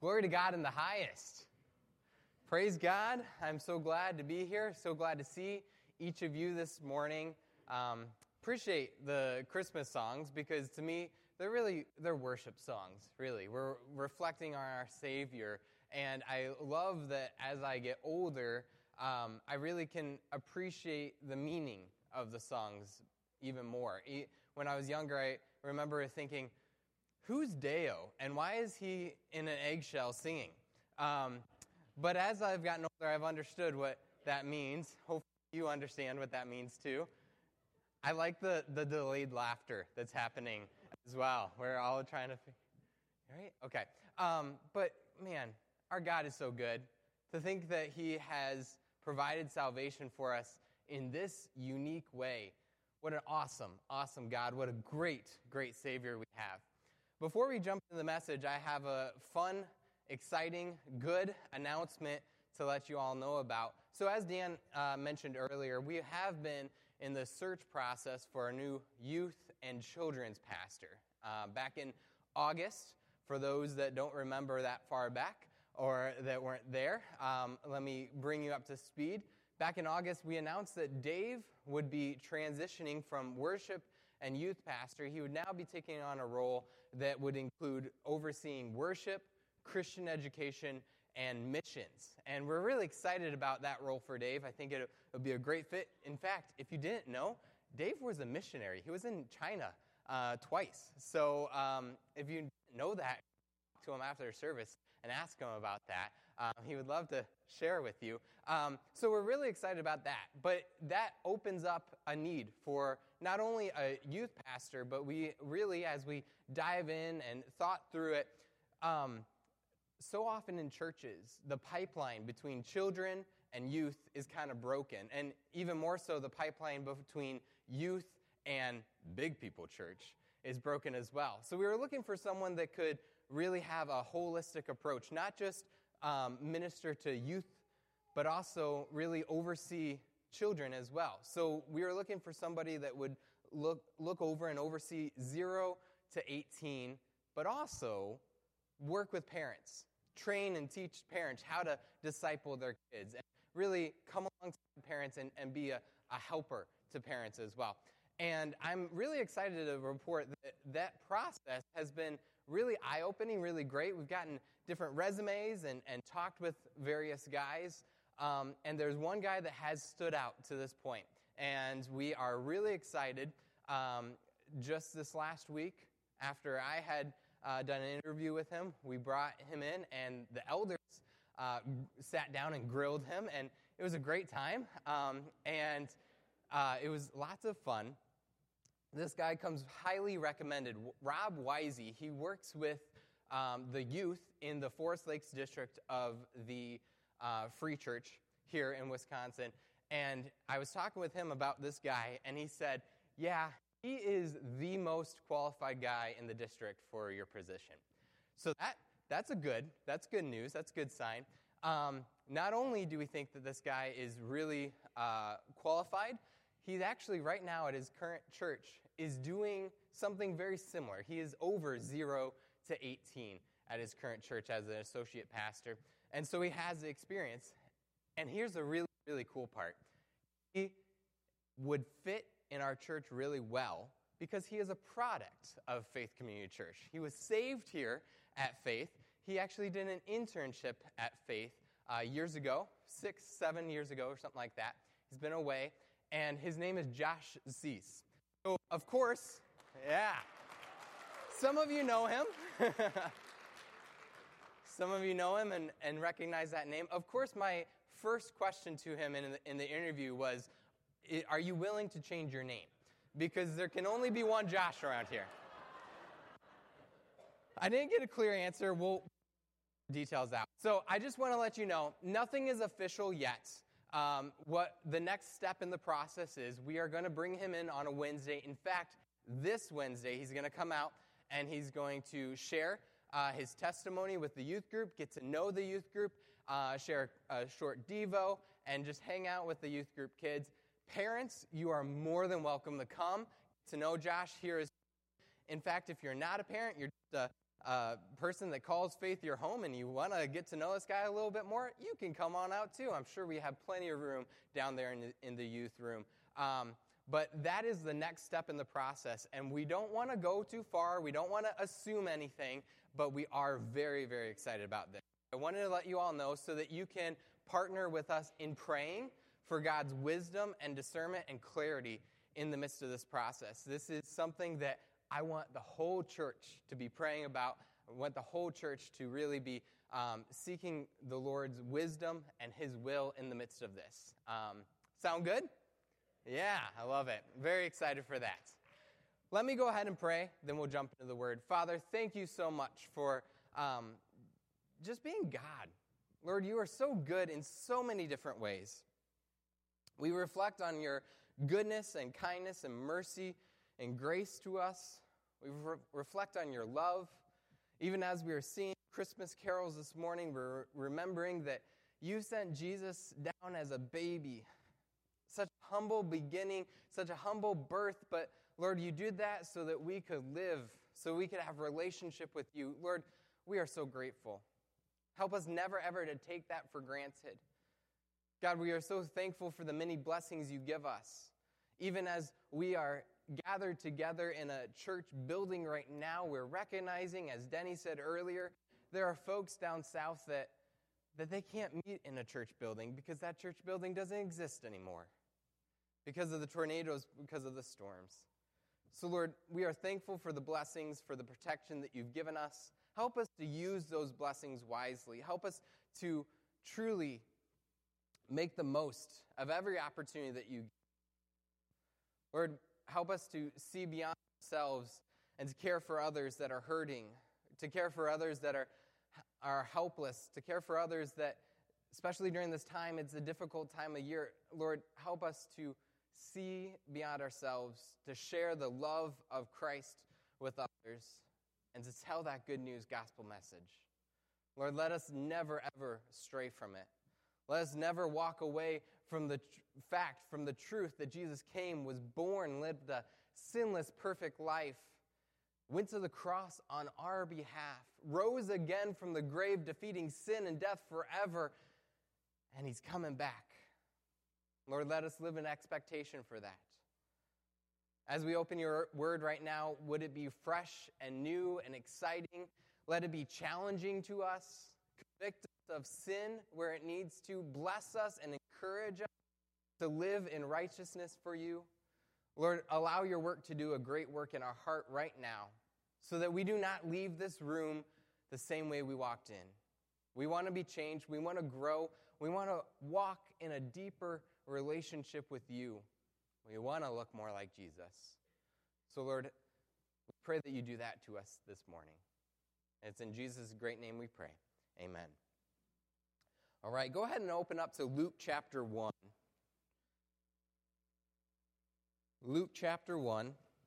Glory to God in the highest. Praise God. I'm so glad to be here. So glad to see each of you this morning. Appreciate the Christmas songs because to me, they're worship songs, really. We're reflecting on our Savior. And I love that as I get older, I really can appreciate the meaning of the songs even more. When I was younger, I remember thinking, who's Deo, and why is he in an eggshell singing? But as I've gotten older, I've understood what that means. Hopefully you understand what that means too. I like the delayed laughter that's happening as well. We're all trying to... Right? Okay. But man, our God is so good. To think that he has provided salvation for us in this unique way. What an awesome, awesome God. What a great, great Savior we have. Before we jump into the message, I have a fun, exciting, good announcement to let you all know about. So as Dan mentioned earlier, we have been in the search process for a new youth and children's pastor. Back in August, for those that don't remember that far back or that weren't there, let me bring you up to speed. Back in August, we announced that Dave would be transitioning from worship and youth pastor. He would now be taking on a role that would include overseeing worship, Christian education, and missions. And we're really excited about that role for Dave. I think it would be a great fit. In fact, if you didn't know, Dave was a missionary. He was in China twice. So if you didn't know that, talk to him after service and ask him about that. He would love to share with you. So we're really excited about that. But that opens up a need for not only a youth pastor, but we really, as we dive in and thought through it, so often in churches, the pipeline between children and youth is kind of broken. And even more so, the pipeline between youth and big people church is broken as well. So we were looking for someone that could really have a holistic approach, not just minister to youth, but also really oversee children as well. So we were looking for somebody that would look over and oversee 0 to 18, but also work with parents, train and teach parents how to disciple their kids, and really come alongside parents and be a helper to parents as well. And I'm really excited to report that that process has been really eye-opening, really great. We've gotten different resumes and talked with various guys. And there's one guy that has stood out to this point. And we are really excited. Just this last week, after I had done an interview with him, we brought him in, and the elders sat down and grilled him. And it was a great time. And it was lots of fun. This guy comes highly recommended. Rob Wisey, he works with the youth in the Forest Lakes district of the Free Church here in Wisconsin. And I was talking with him about this guy, and he said, yeah, he is the most qualified guy in the district for your position. So that's good news. That's a good sign. Not only do we think that this guy is really qualified, he's actually right now at his current church is doing something very similar. He is over 0 to 18 at his current church as an associate pastor. And so he has the experience. And here's the really, really cool part. He would fit in our church really well because he is a product of Faith Community Church. He was saved here at Faith. He actually did an internship at Faith years ago, 6-7 years ago or something like that. He's been away. And his name is Josh Zeese. So, of course, yeah, some of you know him. Some of you know him and recognize that name. Of course, my first question to him in the interview was, are you willing to change your name? Because there can only be one Josh around here. I didn't get a clear answer. We'll details out. So I just want to let you know, nothing is official yet. What the next step in the process is, we are going to bring him in on a Wednesday. In fact, this Wednesday, he's going to come out and he's going to share his testimony with the youth group, get to know the youth group, share a short devo, and just hang out with the youth group kids. Parents, you are more than welcome to come to know Josh. Here is, in fact, if you're not a parent, you're just a person that calls Faith your home and you want to get to know this guy a little bit more, you can come on out too. I'm sure we have plenty of room down there in the youth room. But that is the next step in the process, and we don't want to go too far. We don't want to assume anything, but we are very, very excited about this. I wanted to let you all know so that you can partner with us in praying for God's wisdom and discernment and clarity in the midst of this process. This is something that I want the whole church to be praying about. I want the whole church to really be seeking the Lord's wisdom and His will in the midst of this. Sound good? Yeah, I love it. Very excited for that. Let me go ahead and pray, then we'll jump into the Word. Father, thank you so much for just being God. Lord, you are so good in so many different ways. We reflect on your goodness and kindness and mercy and grace to us. We reflect on your love. Even as we are singing Christmas carols this morning, we're remembering that you sent Jesus down as a baby. Such a humble beginning, such a humble birth, but Lord, you did that so that we could live, so we could have a relationship with you. Lord, we are so grateful. Help us never, ever to take that for granted. God, we are so thankful for the many blessings you give us. Even as we are gathered together in a church building right now, we're recognizing, as Denny said earlier, there are folks down south that they can't meet in a church building because that church building doesn't exist anymore because of the tornadoes, because of the storms. So, Lord, we are thankful for the blessings, for the protection that you've given us. Help us to use those blessings wisely. Help us to truly make the most of every opportunity that you give. Lord, help us to see beyond ourselves and to care for others that are hurting, to care for others that are helpless, to care for others that, especially during this time, it's a difficult time of year. Lord, help us to see beyond ourselves, to share the love of Christ with others, and to tell that good news gospel message. Lord, let us never, ever stray from it. Let us never walk away from the fact, from the truth that Jesus came, was born, lived a sinless, perfect life, went to the cross on our behalf, rose again from the grave, defeating sin and death forever, and he's coming back. Lord, let us live in expectation for that. As we open your word right now, would it be fresh and new and exciting? Let it be challenging to us, convict us of sin where it needs to, bless us and encourage us to live in righteousness for you. Lord, allow your work to do a great work in our heart right now so that we do not leave this room the same way we walked in. We want to be changed. We want to grow. We want to walk in a deeper relationship with you. We want to look more like Jesus. So, Lord, we pray that you do that to us this morning. And it's in Jesus' great name we pray. Amen. All right, go ahead and open up to Luke chapter 1. Luke chapter 1.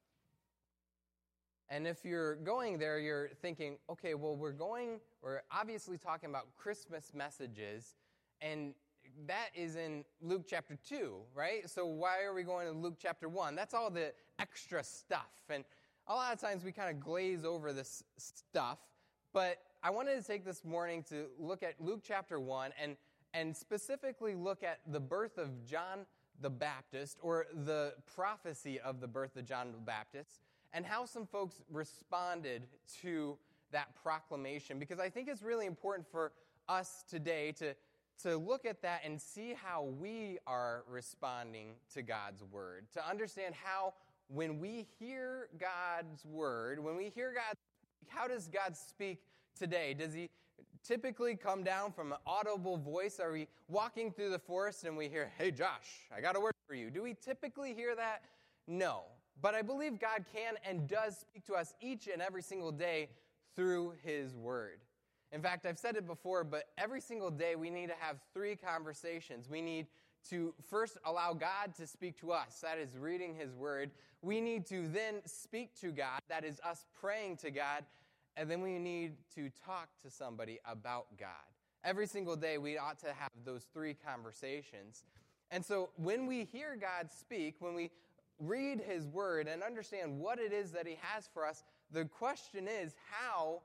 And if you're going there, you're thinking, okay, well, we're obviously talking about Christmas messages, and that is in Luke chapter 2, right? So why are we going to Luke chapter 1? That's all the extra stuff. And a lot of times we kind of glaze over this stuff, but I wanted to take this morning to look at Luke chapter 1 and specifically look at the birth of John the Baptist, or the prophecy of the birth of John the Baptist, and how some folks responded to that proclamation. Because I think it's really important for us today to look at that and see how we are responding to God's word, to understand how when we hear God's word, when we hear God, how does God speak today? Does he typically come down from an audible voice? Are we walking through the forest and we hear, hey, Josh, I got a word for you? Do we typically hear that? No. But I believe God can and does speak to us each and every single day through his word. In fact, I've said it before, but every single day we need to have 3 conversations. We need to first allow God to speak to us. That is reading his word. We need to then speak to God. That is us praying to God. And then we need to talk to somebody about God. Every single day we ought to have those 3 conversations. And so when we hear God speak, when we read his word and understand what it is that he has for us, the question is, how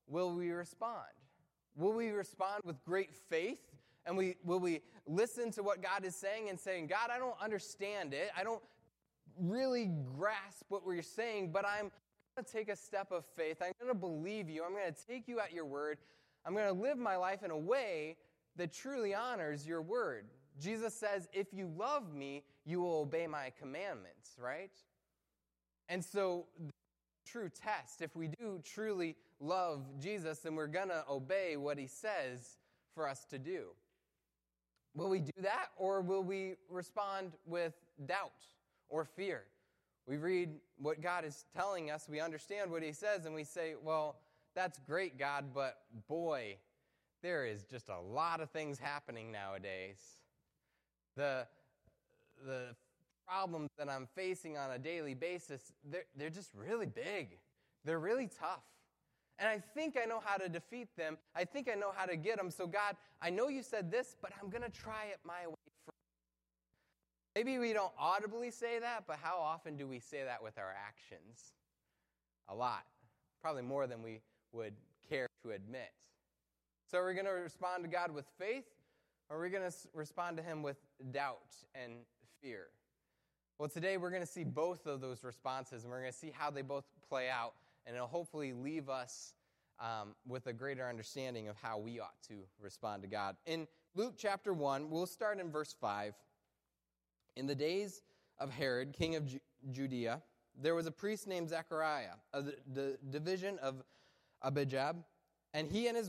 will we respond? Will we respond with great faith? And will we listen to what God is saying and saying, God, I don't understand it. I don't really grasp what you're saying, but I'm going to take a step of faith. I'm going to believe you. I'm going to take you at your word. I'm going to live my life in a way that truly honors your word. Jesus says, if you love me, you will obey my commandments, right? And so the true test, if we do truly love Jesus, then we're going to obey what he says for us to do. Will we do that, or will we respond with doubt or fear? We read what God is telling us, we understand what he says, and we say, well, that's great, God, but boy, there is just a lot of things happening nowadays. The problems that I'm facing on a daily basis, they're just really big. They're really tough. And I think I know how to defeat them. I think I know how to get them. So God, I know you said this, but I'm going to try it my way first. Maybe we don't audibly say that, but how often do we say that with our actions? A lot. Probably more than we would care to admit. So are we going to respond to God with faith, or are we going to respond to him with doubt and fear? Well, today we're going to see both of those responses, and we're going to see how they both play out, and it'll hopefully leave us with a greater understanding of how we ought to respond to God. In Luke chapter 1, we'll start in verse 5. In the days of Herod, king of Judea, there was a priest named Zechariah of the division of Abijah, and he had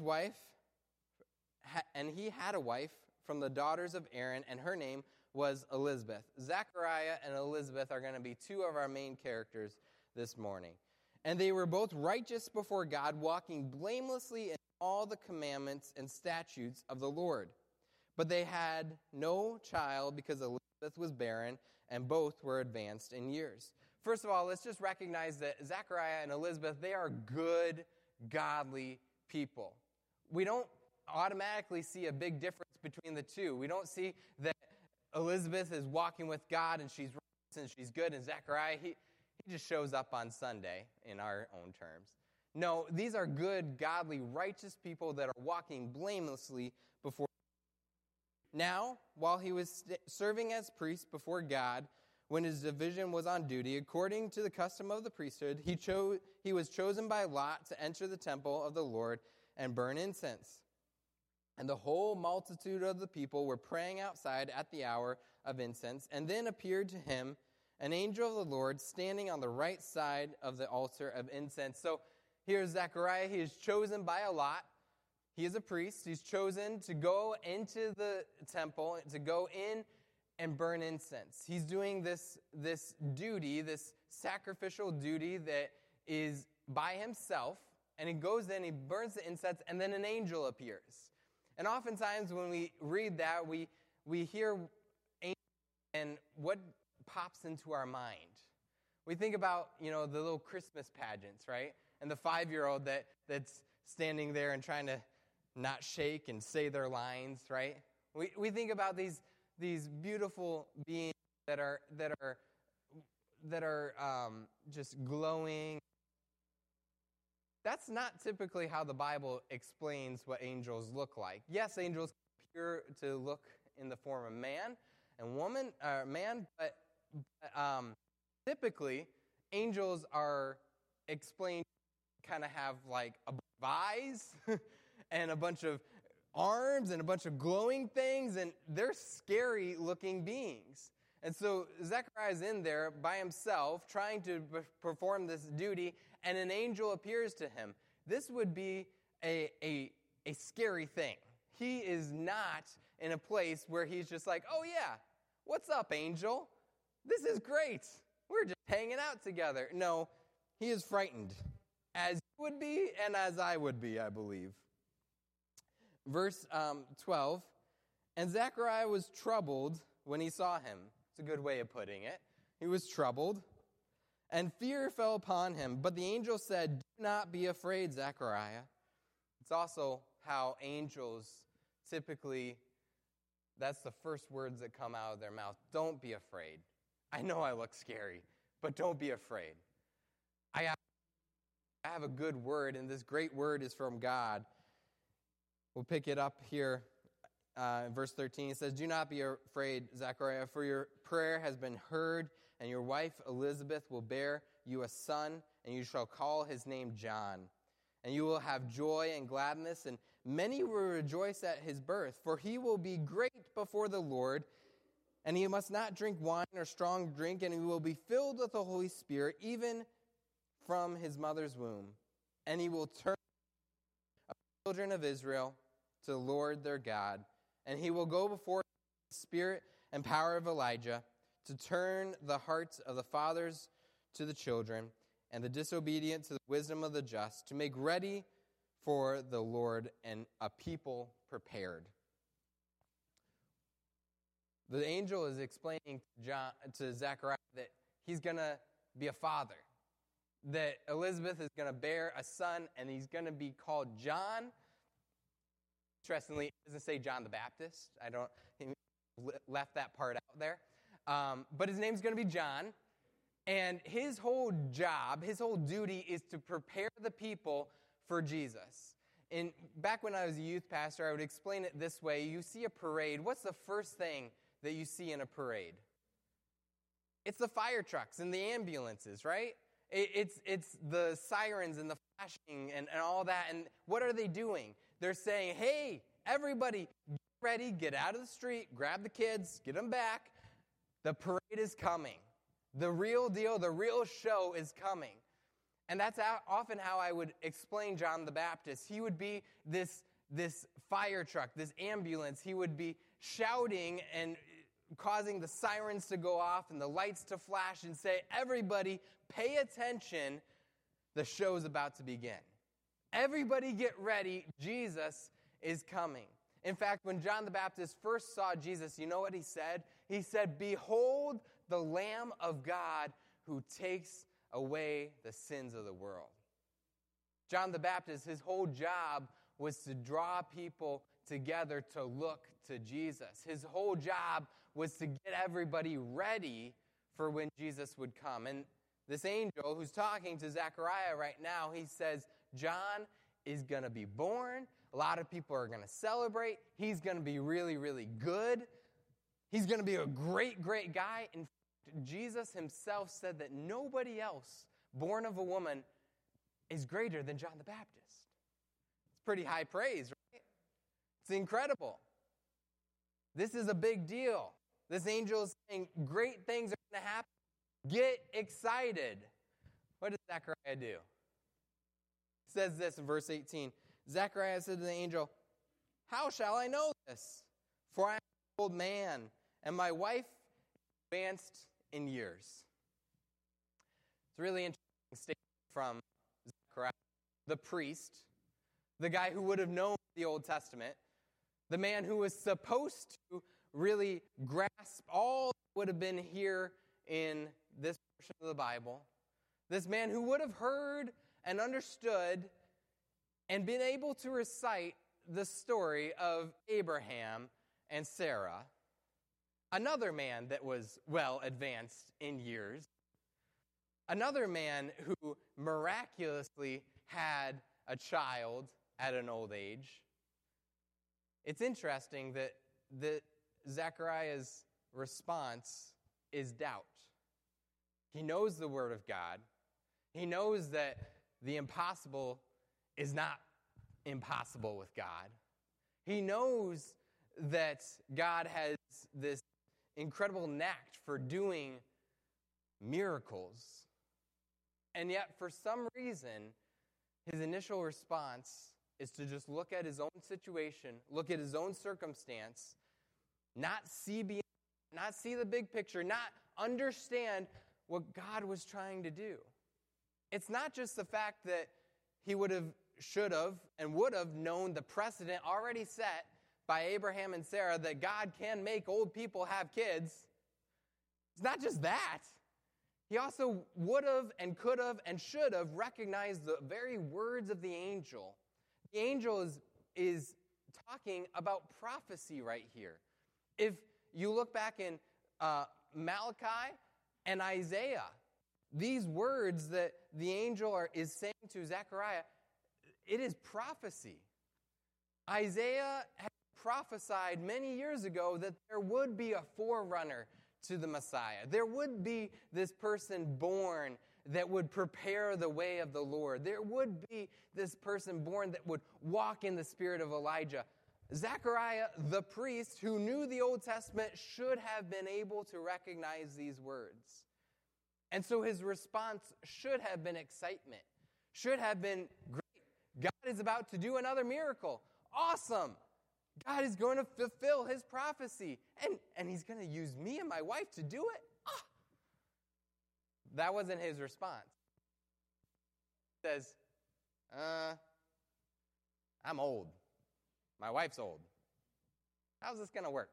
a wife from the daughters of Aaron, and her name was Elizabeth. Zechariah and Elizabeth are going to be two of our main characters this morning. And they were both righteous before God, walking blamelessly in all the commandments and statutes of the Lord. But they had no child because Elizabeth was barren, and both were advanced in years. First of all, let's just recognize that Zechariah and Elizabeth, they are good, godly people. We don't automatically see a big difference between the two. We don't see that Elizabeth is walking with God and she's righteous and she's good, and Zechariah, he just shows up on Sunday in our own terms. No, these are good, godly, righteous people that are walking blamelessly before God. Now, while he was serving as priest before God, when his division was on duty, according to the custom of the priesthood, he was chosen by lot to enter the temple of the Lord and burn incense. And the whole multitude of the people were praying outside at the hour of incense, and then appeared to him an angel of the Lord standing on the right side of the altar of incense. So here's Zechariah. He is chosen by a lot. He is a priest. He's chosen to go into the temple, to go in and burn incense. He's doing this duty, this sacrificial duty that is by himself, and he goes in, he burns the incense, and then an angel appears. And oftentimes when we read that, we hear angels, and what pops into our mind? We think about, the little Christmas pageants, right? And the 5-year-old that's standing there and trying to not shake and say their lines, right? We think about these beautiful beings that are just glowing. That's not typically how the Bible explains what angels look like. Yes, angels appear to look in the form of man and woman, but typically angels are explained to kind of have like a bunch of eyes and a bunch of arms and a bunch of glowing things, and they're scary looking beings. And so Zechariah's in there by himself trying to perform this duty, and an angel appears to him. This would be a scary thing. He is not in a place where he's just like, oh yeah, what's up, angel? This is great. We're just hanging out together. No, he is frightened, as you would be and as I would be, I believe. Verse 12, and Zechariah was troubled when he saw him. It's a good way of putting it. He was troubled, and fear fell upon him. But the angel said, do not be afraid, Zechariah. It's also how angels typically, that's the first words that come out of their mouth. Don't be afraid. I know I look scary, but don't be afraid. I have a good word, and this great word is from God. We'll pick it up here in verse 13. It says, "Do not be afraid, Zechariah, for your prayer has been heard, and your wife Elizabeth will bear you a son, and you shall call his name John. And you will have joy and gladness, and many will rejoice at his birth, for he will be great before the Lord, and he must not drink wine or strong drink, and he will be filled with the Holy Spirit, even from his mother's womb. And he will turn the children of Israel to the Lord their God. And he will go before the spirit and power of Elijah to turn the hearts of the fathers to the children, and the disobedient to the wisdom of the just, to make ready for the Lord and a people prepared." The angel is explaining to Zechariah that he's going to be a father, that Elizabeth is going to bear a son, and he's going to be called John. Interestingly, it doesn't say John the Baptist. He left that part out there. But his name's going to be John. And his whole job, his whole duty is to prepare the people for Jesus. And back when I was a youth pastor, I would explain it this way. You see a parade. What's the first thing that you see in a parade? It's the fire trucks and the ambulances, right? It's the sirens and the flashing and all that. And what are they doing? They're saying, "Hey, everybody, get ready, get out of the street, grab the kids, get them back. The parade is coming. The real deal, the real show is coming." And that's often how I would explain John the Baptist. He would be this fire truck, this ambulance. He would be shouting and causing the sirens to go off and the lights to flash and say, "Everybody, pay attention. The show's about to begin. Everybody get ready. Jesus is coming." In fact, when John the Baptist first saw Jesus, you know what he said? He said, "Behold the Lamb of God who takes away the sins of the world." John the Baptist, his whole job was to draw people together to look to Jesus. His whole job was to get everybody ready for when Jesus would come. And this angel who's talking to Zechariah right now, he says, John is going to be born. A lot of people are going to celebrate. He's going to be really, really good. He's going to be a great, great guy. In fact, Jesus himself said that nobody else born of a woman is greater than John the Baptist. It's pretty high praise, right? It's incredible. This is a big deal. This angel is saying great things are going to happen. Get excited. What does Zechariah do? It says this in verse 18. Zechariah said to the angel, "How shall I know this? For I am an old man, and my wife advanced in years." It's a really interesting statement from Zechariah, the priest, the guy who would have known the Old Testament, the man who was supposed to really grasp all that would have been here in this portion of the Bible, this man who would have heard and understood and been able to recite the story of Abraham and Sarah, another man that was well advanced in years, another man who miraculously had a child at an old age. It's interesting that Zechariah's response is doubt. He knows the Word of God. He knows that the impossible is not impossible with God. He knows that God has this incredible knack for doing miracles. And yet, for some reason, his initial response is to just look at his own situation, look at his own circumstance, not see the big picture, not understand what God was trying to do. It's not just the fact that he would have, should have, and would have known the precedent already set by Abraham and Sarah that God can make old people have kids. It's not just that. He also would have and could have and should have recognized the very words of the angel. The angel is talking about prophecy right here. If you look back in Malachi and Isaiah, these words that the angel is saying to Zechariah, it is prophecy. Isaiah had prophesied many years ago that there would be a forerunner to the Messiah. There would be this person born that would prepare the way of the Lord. There would be this person born that would walk in the spirit of Elijah. Zechariah, the priest who knew the Old Testament, should have been able to recognize these words. And so his response should have been excitement, should have been, great, God is about to do another miracle. Awesome. God is going to fulfill his prophecy, and he's going to use me and my wife to do it. Ah. That wasn't his response. He says, I'm old. My wife's old. How's this going to work?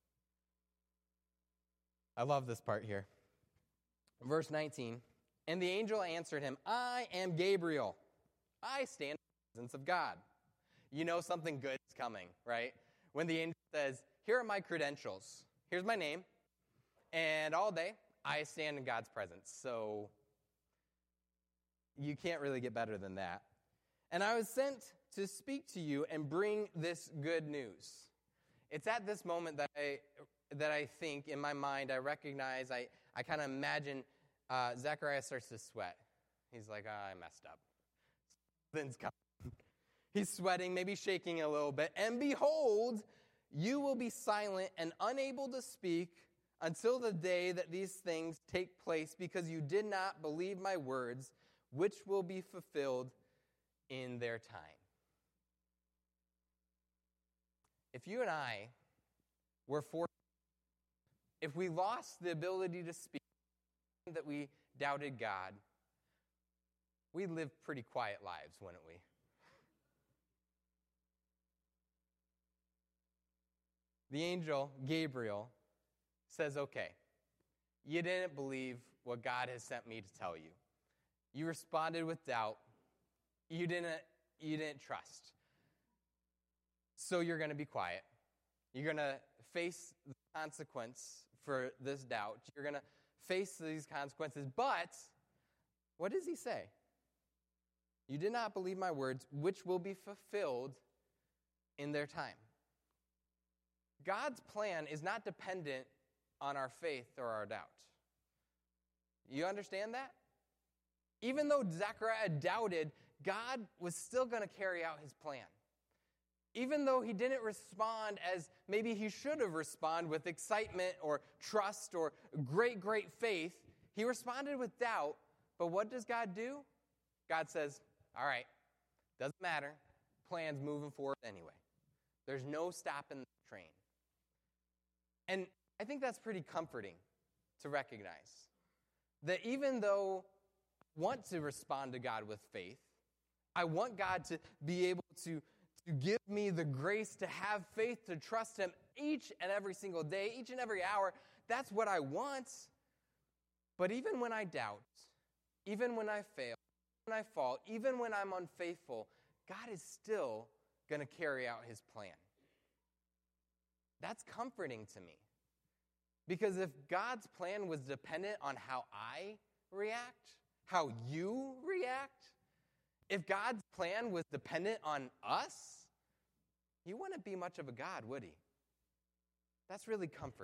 I love this part here. Verse 19, and the angel answered him, I am Gabriel. I stand in the presence of God. You know something good is coming, right? When the angel says, here are my credentials. Here's my name. And all day, I stand in God's presence. So you can't really get better than that. And I was sent to speak to you and bring this good news. It's at this moment that I think, in my mind, I recognize, I kind of imagine Zechariah starts to sweat. He's like, I messed up. Something's coming. He's sweating, maybe shaking a little bit. And behold, you will be silent and unable to speak until the day that these things take place, because you did not believe my words, which will be fulfilled in their time. If you and I were forced, if we lost the ability to speak, that we doubted God, we'd live pretty quiet lives, wouldn't we? The angel, Gabriel, says, okay, you didn't believe what God has sent me to tell you. You responded with doubt. You didn't trust. So you're going to be quiet. You're going to face the consequence for this doubt. You're going to face these consequences. But what does he say? You did not believe my words, which will be fulfilled in their time. God's plan is not dependent on our faith or our doubt. You understand that? Even though Zechariah doubted, God was still going to carry out his plan. Even though he didn't respond as maybe he should have responded with excitement or trust or great, great faith, he responded with doubt. But what does God do? God says, all right, doesn't matter. Plan's moving forward anyway. There's no stopping the train. And I think that's pretty comforting to recognize that even though I want to respond to God with faith, I want God to be able to give me the grace to have faith, to trust him each and every single day, each and every hour. That's what I want. But even when I doubt, even when I fail, when I fall, even when I'm unfaithful, God is still going to carry out his plan. That's comforting to me. Because if God's plan was dependent on how I react, how you react, if God's plan was dependent on us, he wouldn't be much of a God, would he? That's really comforting.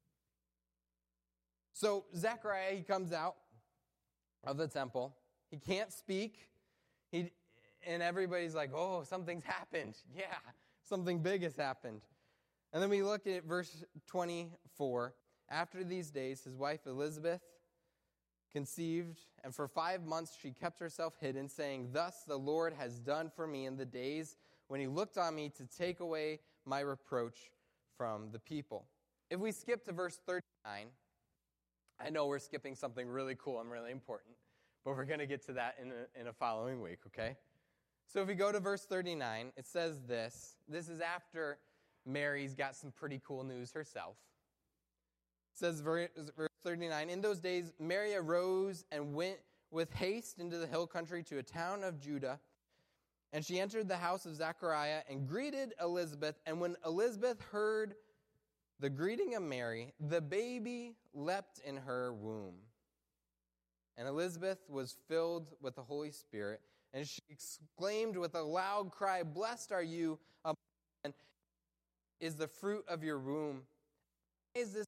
So Zechariah, he comes out of the temple. He can't speak. And everybody's like, oh, something's happened. Yeah, something big has happened. And then we look at verse 24. After these days, his wife Elizabeth conceived, and for 5 months she kept herself hidden, saying, thus the Lord has done for me in the days when he looked on me to take away my reproach from the people. If we skip to verse 39, I know we're skipping something really cool and really important, but we're going to get to that in a following week, okay? So if we go to verse 39, it says this. This is after Mary's got some pretty cool news herself. It says, verse 39, in those days Mary arose and went with haste into the hill country to a town of Judah. And she entered the house of Zechariah and greeted Elizabeth. And when Elizabeth heard the greeting of Mary, the baby leapt in her womb. And Elizabeth was filled with the Holy Spirit, and she exclaimed with a loud cry, "Blessed are you among women, is the fruit of your womb. Is this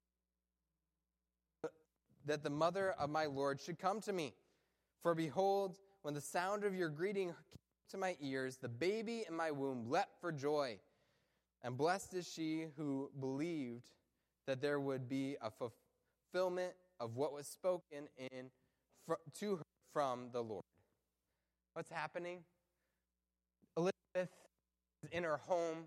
that the mother of my Lord should come to me? For behold, when the sound of your greeting came to my ears, the baby in my womb leapt for joy. And blessed is she who believed that there would be a fulfillment of what was spoken to her from the Lord." What's happening? Elizabeth is in her home,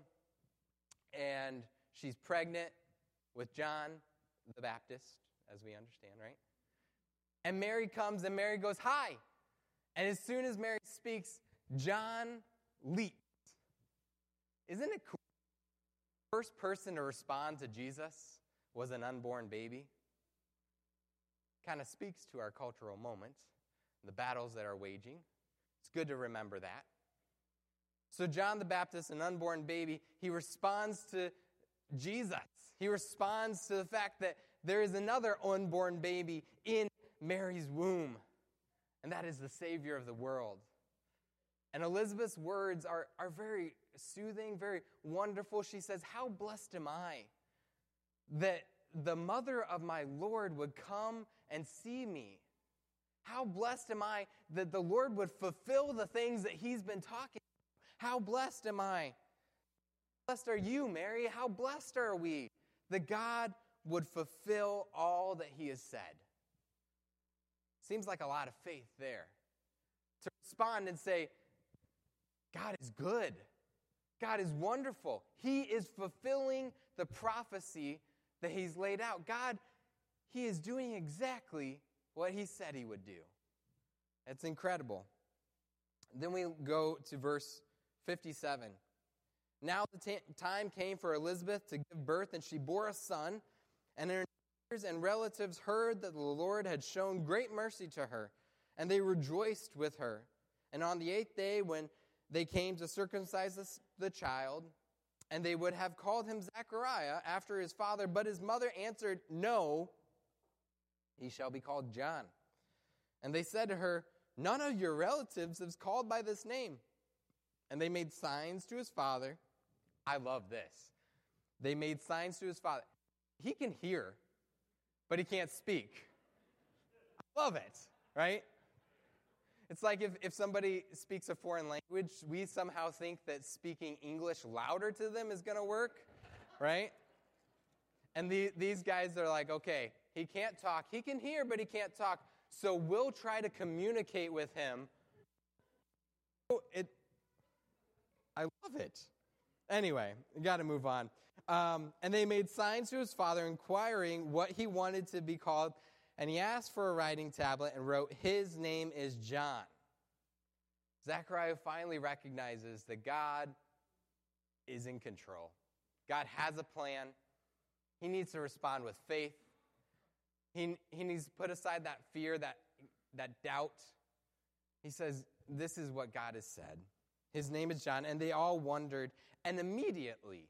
and she's pregnant with John the Baptist, as we understand, right? And Mary comes, and Mary goes, "Hi." And as soon as Mary speaks, John leaps. Isn't it cool? The first person to respond to Jesus was an unborn baby. Kind of speaks to our cultural moment, the battles that are waging. It's good to remember that. So John the Baptist, an unborn baby, he responds to Jesus. He responds to the fact that there is another unborn baby in Mary's womb, and that is the Savior of the world. And Elizabeth's words are very soothing, very wonderful. She says, "How blessed am I that the mother of my Lord would come and see me. How blessed am I that the Lord would fulfill the things that he's been talking about. How blessed am I? Blessed are you, Mary. How blessed are we that God would fulfill all that he has said." Seems like a lot of faith there. To respond and say, God is good. God is wonderful. He is fulfilling the prophecy that he's laid out. God, he is doing exactly what he said he would do. It's incredible. Then we go to verse 57. Now the time came for Elizabeth to give birth, and she bore a son, and her neighbors and relatives heard that the Lord had shown great mercy to her, and they rejoiced with her. And on the 8th day, when they came to circumcise the child, and they would have called him Zechariah after his father, but his mother answered, "No, he shall be called John." And they said to her, "None of your relatives is called by this name." And they made signs to his father. I love this. They made signs to his father. He can hear, but he can't speak. I love it, right? It's like if somebody speaks a foreign language, we somehow think that speaking English louder to them is going to work, right? And these guys are like, okay, he can't talk. He can hear, but he can't talk. So we'll try to communicate with him. I love it. Anyway, we got to move on. And they made signs to his father, inquiring what he wanted to be called. And he asked for a writing tablet and wrote, "His name is John." Zechariah finally recognizes that God is in control. God has a plan. He needs to respond with faith. He needs to put aside that fear, that doubt. He says, this is what God has said. His name is John. And they all wondered. And immediately,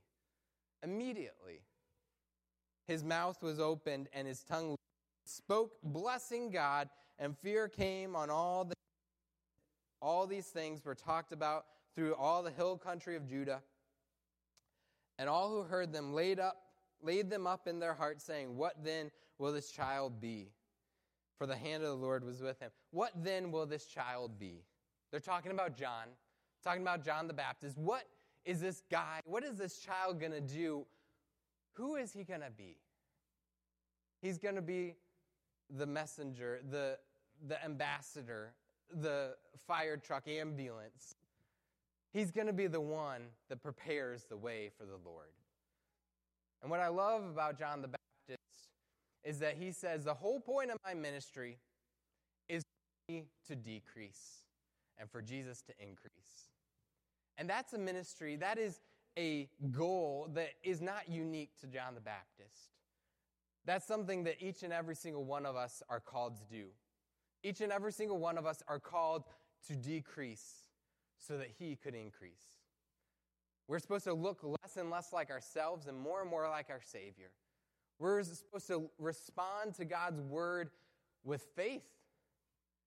his mouth was opened and his tongue spoke, blessing God, and fear came on all these things were talked about through all the hill country of Judah. And all who heard them laid them up in their hearts, saying, "What then will this child be?" For the hand of the Lord was with him. What then will this child be? They're talking about John, talking about John the Baptist. What is this guy? What is this child going to do? Who is he going to be? He's going to be the messenger, the ambassador, the fire truck, ambulance. He's going to be the one that prepares the way for the Lord. And what I love about John the Baptist is that he says, the whole point of my ministry is for me to decrease and for Jesus to increase. And that's a ministry, that is a goal that is not unique to John the Baptist. That's something that each and every single one of us are called to do. Each and every single one of us are called to decrease so that he could increase. We're supposed to look less and less like ourselves and more like our Savior. We're supposed to respond to God's word with faith,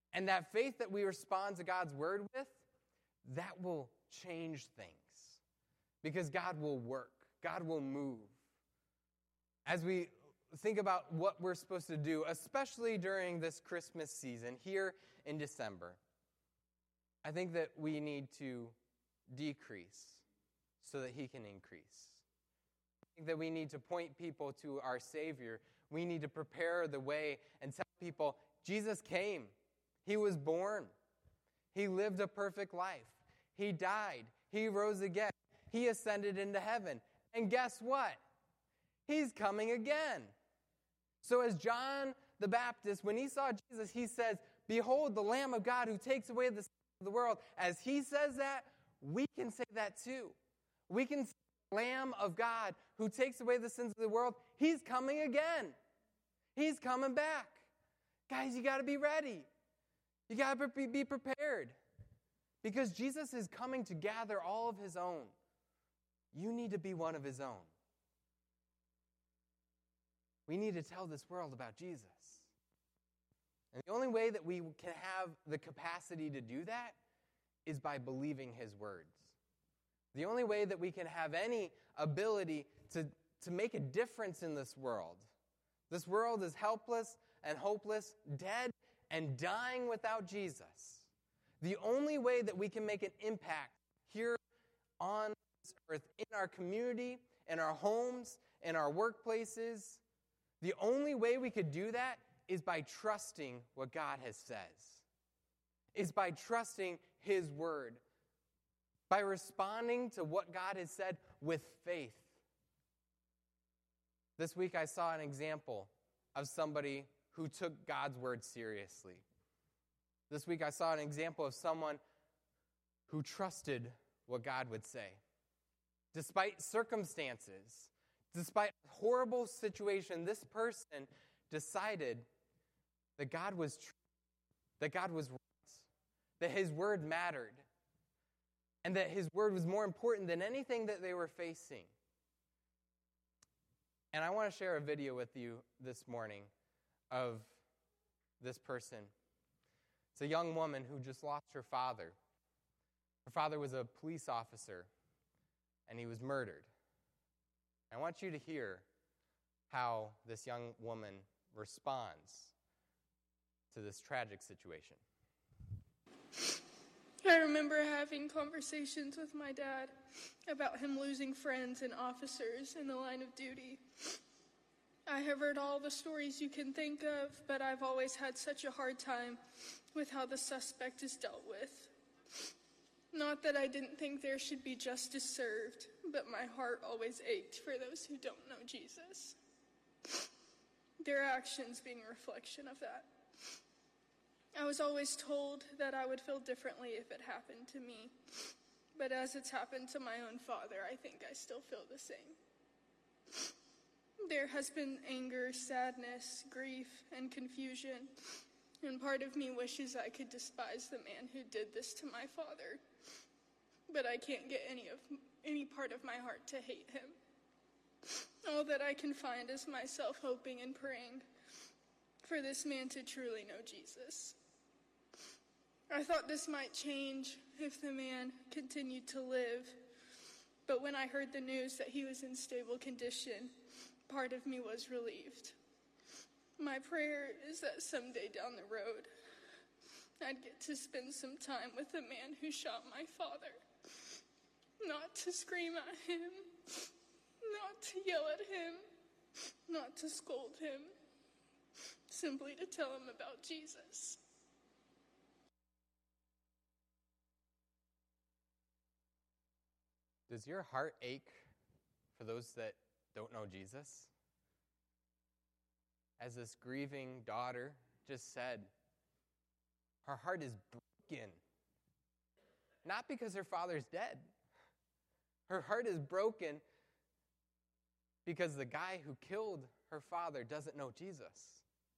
And that faith that we respond to God's word with, that will change things. Because God will work. God will move. As we think about what we're supposed to do, especially during this Christmas season here in December, I think that we need to decrease so that he can increase. I think that we need to point people to our Savior. We need to prepare the way and tell people, Jesus came. He was born. He lived a perfect life. He died. He rose again. He ascended into heaven. And guess what? He's coming again. So as John the Baptist, when he saw Jesus, he says, behold, the Lamb of God who takes away the sin of the world. As he says that, we can say that too. We can say, the Lamb of God who takes away the sins of the world, he's coming again. He's coming back. Guys, you got to be ready. You got to be prepared. Because Jesus is coming to gather all of his own. You need to be one of his own. We need to tell this world about Jesus. And the only way that we can have the capacity to do that is by believing his words. The only way that we can have any ability to make a difference in this world. This world is helpless and hopeless, dead and dying without Jesus. The only way that we can make an impact here on this earth, in our community, in our homes, in our workplaces, the only way we could do that is by trusting what God has said, is by trusting his word, by responding to what God has said with faith. This week I saw an example of somebody who took God's word seriously. This week I saw an example of someone who trusted what God would say. Despite circumstances, despite a horrible situation, this person decided that God was true, that God was right, that his word mattered, and that his word was more important than anything that they were facing. And I want to share a video with you this morning of this person. It's a young woman who just lost her father. Her father was a police officer, and he was murdered. I want you to hear how this young woman responds to this tragic situation. I remember having conversations with my dad about him losing friends and officers in the line of duty. I have heard all the stories you can think of, but I've always had such a hard time with how the suspect is dealt with. Not that I didn't think there should be justice served, but my heart always ached for those who don't know Jesus. Their actions being a reflection of that. I was always told that I would feel differently if it happened to me, but as it's happened to my own father, I think I still feel the same. There has been anger, sadness, grief, and confusion, and part of me wishes I could despise the man who did this to my father, but I can't get any part of my heart to hate him. All that I can find is myself hoping and praying for this man to truly know Jesus. I thought this might change if the man continued to live, but when I heard the news that he was in stable condition, part of me was relieved. My prayer is that someday down the road, I'd get to spend some time with the man who shot my father. Not to scream at him, not to yell at him, not to scold him, simply to tell him about Jesus. Does your heart ache for those that don't know Jesus? As this grieving daughter just said, her heart is broken. Not because her father's dead. Her heart is broken because the guy who killed her father doesn't know Jesus.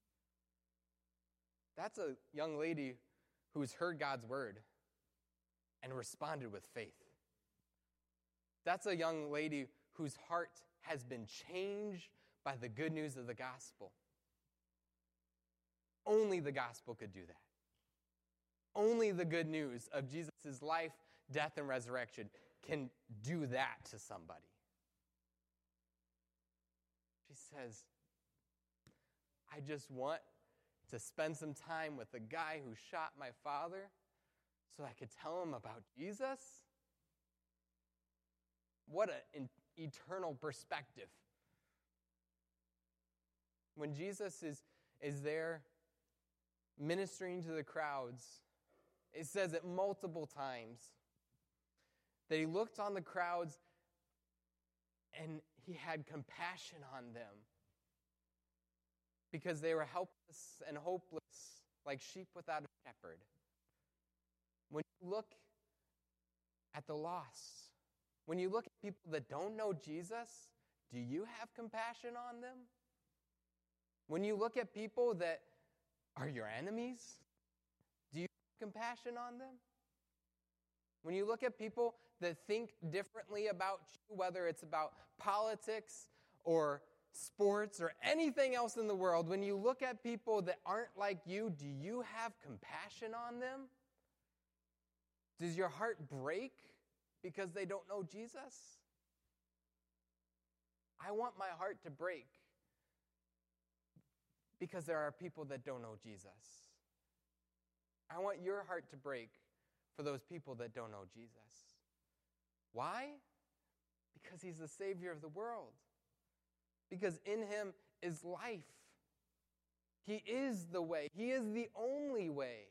That's a young lady who's heard God's word and responded with faith. That's a young lady whose heart has been changed by the good news of the gospel. Only the gospel could do that. Only the good news of Jesus' life, death, and resurrection can do that to somebody. She says, I just want to spend some time with the guy who shot my father so I could tell him about Jesus. What an eternal perspective. When Jesus is there ministering to the crowds, it says it multiple times that he looked on the crowds and he had compassion on them because they were helpless and hopeless, like sheep without a shepherd. When you look at the lost, when you look at people that don't know Jesus, do you have compassion on them? When you look at people that are your enemies, do you have compassion on them? When you look at people that think differently about you, whether it's about politics or sports or anything else in the world, when you look at people that aren't like you, do you have compassion on them? Does your heart break because they don't know Jesus? I want my heart to break because there are people that don't know Jesus. I want your heart to break for those people that don't know Jesus. Why? Because he's the Savior of the world. Because in him is life. He is the way. He is the only way.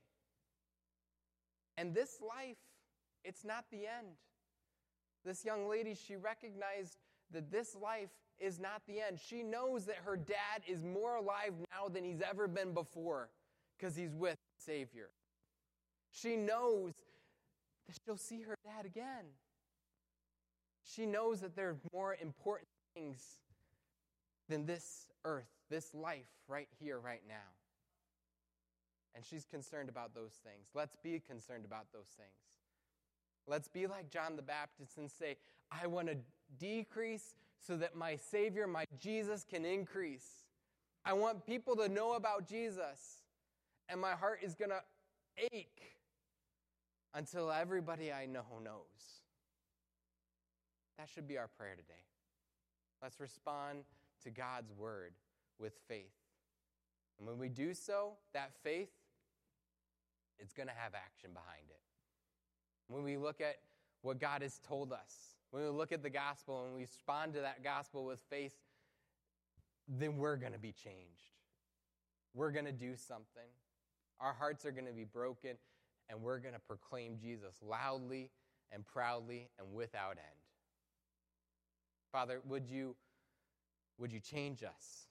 And this life, it's not the end. This young lady, she recognized that this life is not the end. She knows that her dad is more alive now than he's ever been before because he's with the Savior. She knows that she'll see her dad again. She knows that there are more important things than this earth, this life right here, right now. And she's concerned about those things. Let's be concerned about those things. Let's be like John the Baptist and say, I want to decrease so that my Savior, my Jesus, can increase. I want people to know about Jesus, and my heart is going to ache until everybody I know knows. That should be our prayer today. Let's respond to God's word with faith. And when we do so, that faith, it's going to have action behind it. When we look at what God has told us, when we look at the gospel and we respond to that gospel with faith, then we're going to be changed. We're going to do something. Our hearts are going to be broken, and we're going to proclaim Jesus loudly and proudly and without end. Father, would you change us?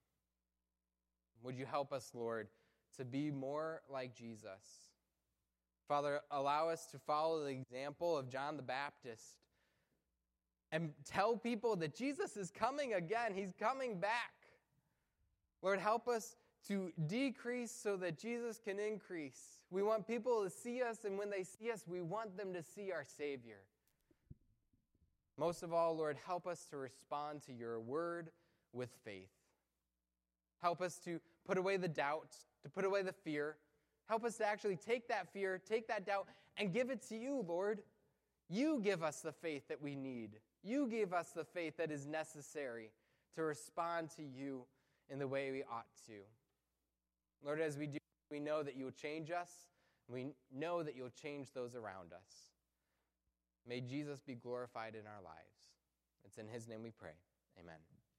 Would you help us, Lord, to be more like Jesus? Father, allow us to follow the example of John the Baptist and tell people that Jesus is coming again. He's coming back. Lord, help us to decrease so that Jesus can increase. We want people to see us, and when they see us, we want them to see our Savior. Most of all, Lord, help us to respond to your word with faith. Help us to put away the doubts, to put away the fear. Help us to actually take that fear, take that doubt, and give it to you, Lord. You give us the faith that we need. You give us the faith that is necessary to respond to you in the way we ought to. Lord, as we do, we know that you will change us. We know that you'll change those around us. May Jesus be glorified in our lives. It's in his name we pray. Amen.